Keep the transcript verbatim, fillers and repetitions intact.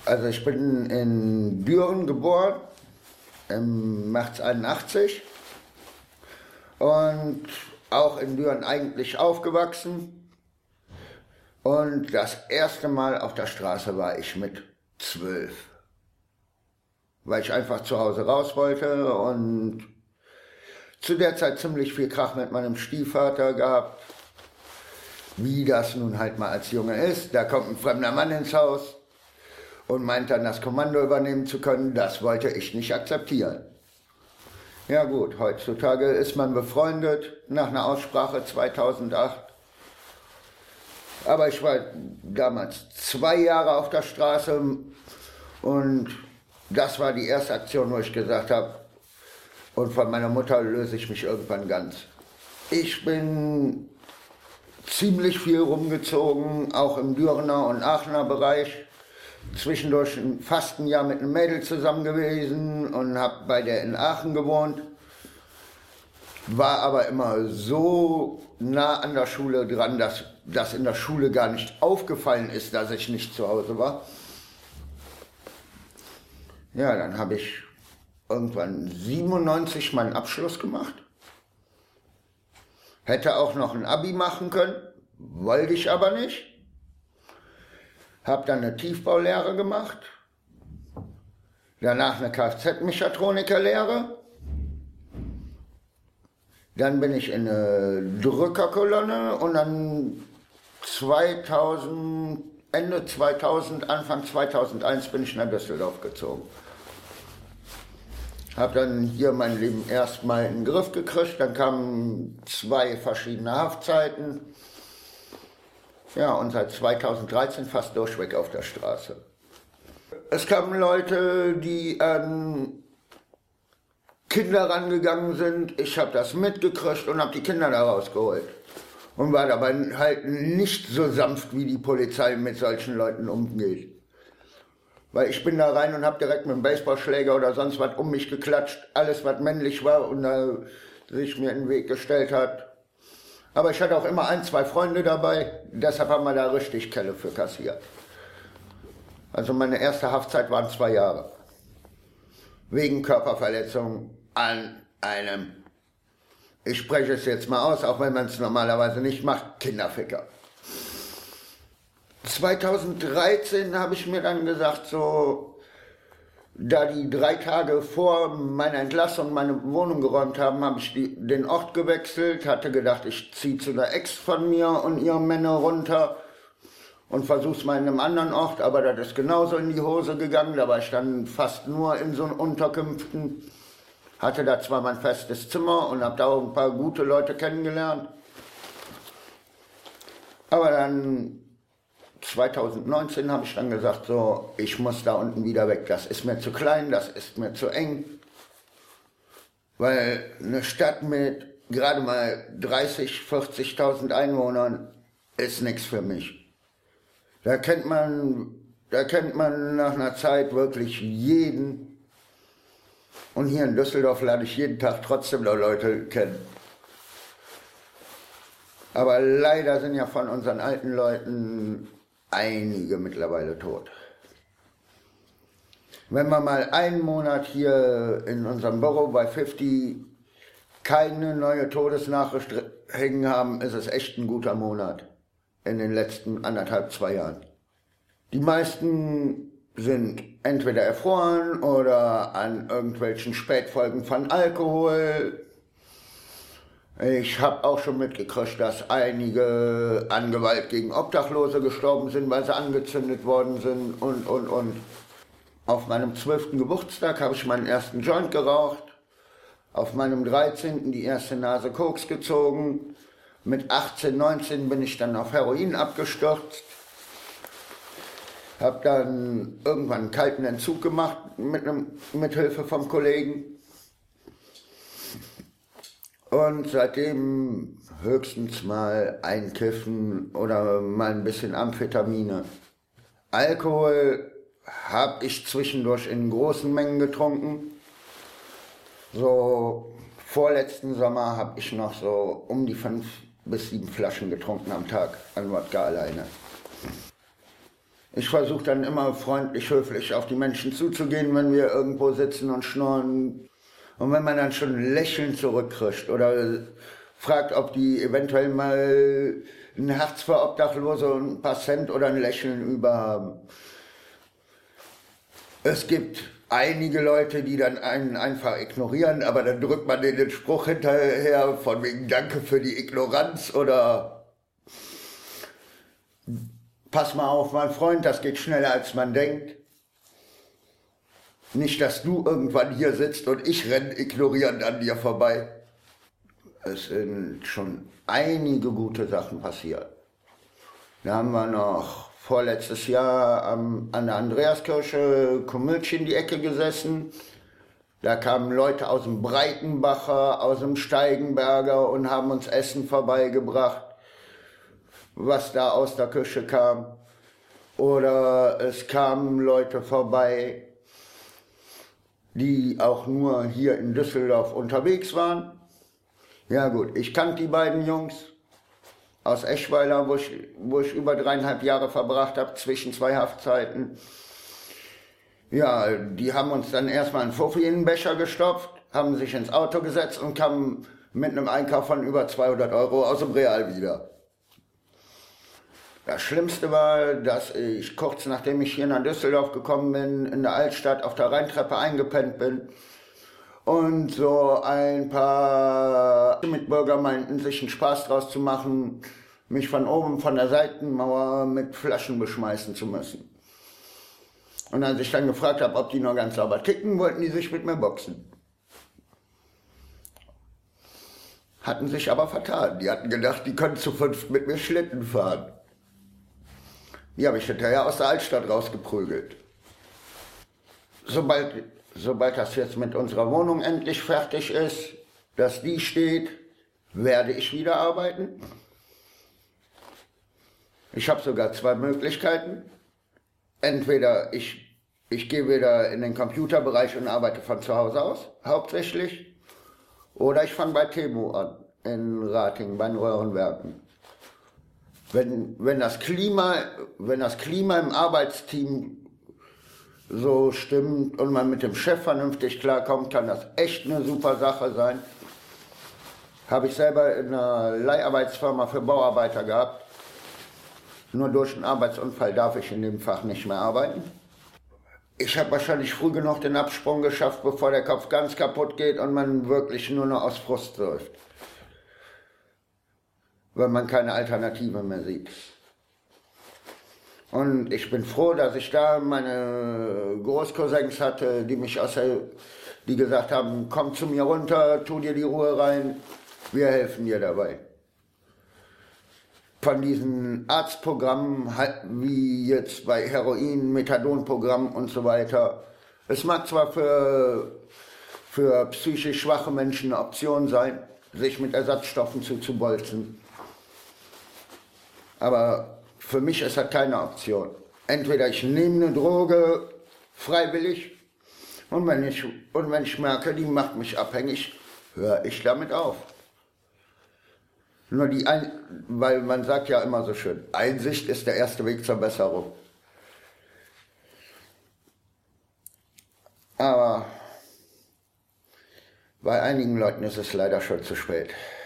Also ich bin in Düren geboren, im März einundachtzig und auch in Düren eigentlich aufgewachsen. Und das erste Mal auf der Straße war ich mit zwölf, weil ich einfach zu Hause raus wollte und zu der Zeit ziemlich viel Krach mit meinem Stiefvater gehabt, wie das nun halt mal als Junge ist. Da kommt ein fremder Mann ins Haus und meint dann, das Kommando übernehmen zu können. Das wollte ich nicht akzeptieren. Ja gut, heutzutage ist man befreundet, nach einer Aussprache zweitausendacht. Aber ich war damals zwei Jahre auf der Straße und das war die erste Aktion, wo ich gesagt habe, und von meiner Mutter löse ich mich irgendwann ganz. Ich bin ziemlich viel rumgezogen, auch im Dürener und Aachener Bereich. Zwischendurch fast ein Jahr mit einem Mädel zusammen gewesen und habe bei der in Aachen gewohnt. War aber immer so nah an der Schule dran, dass das in der Schule gar nicht aufgefallen ist, dass ich nicht zu Hause war. Ja, dann habe ich irgendwann siebenundneunzig meinen Abschluss gemacht. Hätte auch noch ein Abi machen können, wollte ich aber nicht. Habe dann eine Tiefbaulehre gemacht, danach eine Kfz-Mechatronikerlehre. Dann bin ich in eine Drückerkolonne und dann zweitausend, Ende zweitausend, Anfang zweitausendeins bin ich nach Düsseldorf gezogen. Habe dann hier mein Leben erstmal in den Griff gekriegt, dann kamen zwei verschiedene Haftzeiten. Ja, und seit zweitausenddreizehn fast durchweg auf der Straße. Es kamen Leute, die an Kinder rangegangen sind. Ich habe das mitgekriegt und habe die Kinder da rausgeholt. Und war dabei halt nicht so sanft, wie die Polizei mit solchen Leuten umgeht. Weil ich bin da rein und habe direkt mit dem Baseballschläger oder sonst was um mich geklatscht. Alles, was männlich war und da sich mir in den Weg gestellt hat. Aber ich hatte auch immer ein, zwei Freunde dabei, deshalb haben wir da richtig Kelle für kassiert. Also meine erste Haftzeit waren zwei Jahre. Wegen Körperverletzung an einem, ich spreche es jetzt mal aus, auch wenn man es normalerweise nicht macht, Kinderficker. zweitausenddreizehn habe ich mir dann gesagt, so, da die drei Tage vor meiner Entlassung meine Wohnung geräumt haben, habe ich die, den Ort gewechselt, hatte gedacht, ich ziehe zu der Ex von mir und ihren Männer runter und versuche es mal in einem anderen Ort, aber das ist genauso in die Hose gegangen, da war ich dann fast nur in so Unterkünften, hatte da zwar mein festes Zimmer und habe da auch ein paar gute Leute kennengelernt, aber dann zweitausendneunzehn habe ich dann gesagt, so, ich muss da unten wieder weg, das ist mir zu klein, das ist mir zu eng, weil eine Stadt mit gerade mal dreißigtausend, vierzigtausend Einwohnern ist nichts für mich. Da kennt man, da kennt man nach einer Zeit wirklich jeden und hier in Düsseldorf lerne ich jeden Tag trotzdem noch Leute kennen. Aber leider sind ja von unseren alten Leuten einige mittlerweile tot. Wenn wir mal einen Monat hier in unserem Büro bei fünfzig keine neue Todesnachricht hängen haben, ist es echt ein guter Monat in den letzten anderthalb, zwei Jahren. Die meisten sind entweder erfroren oder an irgendwelchen Spätfolgen von Alkohol. Ich habe auch schon mitgekriegt, dass einige an Gewalt gegen Obdachlose gestorben sind, weil sie angezündet worden sind und, und, und. Auf meinem zwölften Geburtstag habe ich meinen ersten Joint geraucht. Auf meinem dreizehnten die erste Nase Koks gezogen. Mit achtzehn, neunzehn bin ich dann auf Heroin abgestürzt. Habe dann irgendwann einen kalten Entzug gemacht mit, einem, mit Hilfe vom Kollegen. Und seitdem höchstens mal ein Kiffen oder mal ein bisschen Amphetamine. Alkohol habe ich zwischendurch in großen Mengen getrunken. So vorletzten Sommer habe ich noch so um die fünf bis sieben Flaschen getrunken am Tag an Wodka alleine. Ich versuche dann immer freundlich, höflich auf die Menschen zuzugehen, wenn wir irgendwo sitzen und schnorren. Und wenn man dann schon ein Lächeln zurückkriegt oder fragt, ob die eventuell mal ein Herz für Obdachlose und ein paar Cent oder ein Lächeln über haben. Es gibt einige Leute, die dann einen einfach ignorieren, aber dann drückt man denen den Spruch hinterher von wegen Danke für die Ignoranz oder Pass mal auf, mein Freund, das geht schneller als man denkt. Nicht, dass du irgendwann hier sitzt und ich renne ignorierend an dir vorbei. Es sind schon einige gute Sachen passiert. Da haben wir noch vorletztes Jahr am, an der Andreaskirche Komilch in die Ecke gesessen. Da kamen Leute aus dem Breitenbacher, aus dem Steigenberger und haben uns Essen vorbeigebracht, was da aus der Küche kam. Oder es kamen Leute vorbei, die auch nur hier in Düsseldorf unterwegs waren. Ja gut, ich kannte die beiden Jungs aus Eschweiler, wo ich, wo ich über dreieinhalb Jahre verbracht habe, zwischen zwei Haftzeiten. Ja, die haben uns dann erstmal einen Fuffi in den Becher gestopft, haben sich ins Auto gesetzt und kamen mit einem Einkauf von über zweihundert Euro aus dem Real wieder. Das Schlimmste war, dass ich kurz nachdem ich hier nach Düsseldorf gekommen bin, in der Altstadt auf der Rheintreppe eingepennt bin und so ein paar Mitbürger meinten, sich einen Spaß draus zu machen, mich von oben von der Seitenmauer mit Flaschen beschmeißen zu müssen. Und als ich dann gefragt habe, ob die noch ganz sauber kicken, wollten die sich mit mir boxen. Hatten sich aber vertan. Die hatten gedacht, die können zu fünft mit mir Schlitten fahren. Die habe ich hinterher aus der Altstadt rausgeprügelt. Sobald, sobald das jetzt mit unserer Wohnung endlich fertig ist, dass die steht, werde ich wieder arbeiten. Ich habe sogar zwei Möglichkeiten. Entweder ich, ich gehe wieder in den Computerbereich und arbeite von zu Hause aus, hauptsächlich, oder ich fange bei Temu an, in Ratingen, bei den Röhrenwerken. Wenn, wenn, das Klima, wenn das Klima im Arbeitsteam so stimmt und man mit dem Chef vernünftig klarkommt, kann das echt eine super Sache sein. Habe ich selber in einer Leiharbeitsfirma für Bauarbeiter gehabt. Nur durch einen Arbeitsunfall darf ich in dem Fach nicht mehr arbeiten. Ich habe wahrscheinlich früh genug den Absprung geschafft, bevor der Kopf ganz kaputt geht und man wirklich nur noch aus Frust läuft. Weil man keine Alternative mehr sieht. Und ich bin froh, dass ich da meine Großcousins hatte, die mich aus der, die gesagt haben, komm zu mir runter, tu dir die Ruhe rein, wir helfen dir dabei. Von diesen Arztprogrammen, wie jetzt bei Heroin, Methadonprogramm und so weiter. Es mag zwar für, für psychisch schwache Menschen eine Option sein, sich mit Ersatzstoffen zuzubolzen. Aber für mich ist das keine Option. Entweder ich nehme eine Droge freiwillig und wenn ich, und wenn ich merke, die macht mich abhängig, höre ich damit auf. Nur die Ein weil man sagt ja immer so schön, Einsicht ist der erste Weg zur Besserung. Aber bei einigen Leuten ist es leider schon zu spät.